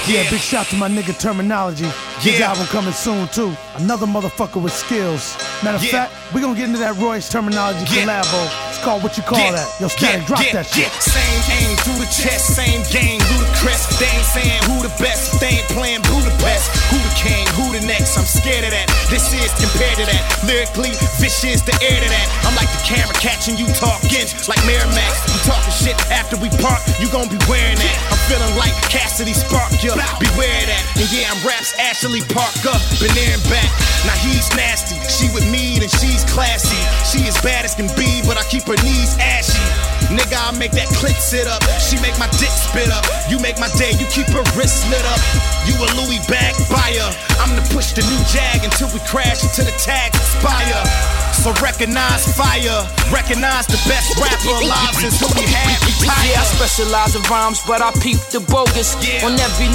Yeah, big shout to my nigga Terminology. His album coming soon too. Another motherfucker with skills. Matter of fact, we gonna get into that Royce Terminology collabo. It's called What You Call That. Yo, Static, drop that shit. Same aim through the chest, same game, ludicrous. They ain't saying who the best, they ain't playing Budapest. Who the king, who the next? I'm scared of that. This is compared to that. Lyrically, vicious, the air to that. I'm like the camera catching you talking, like Miramax. You talking shit after we park, you gon' be wearing that. I'm feeling like Cassidy Spark, yeah, beware of that. And yeah, I'm raps Ashley Parker, been there and back. Now he's nasty, she with me, then she's classy. She as bad as can be, but I keep her knees ashy. Nigga, I make that click sit up. She make my dick spit up. You make my day, you keep her wrist lit up. You a Louis bag buyer. I'm to push the new Jag until we crash into the tags expire. So recognize fire. Recognize the best rapper alive since who we had retire. Yeah, I specialize in rhymes, but I peep the bogus on every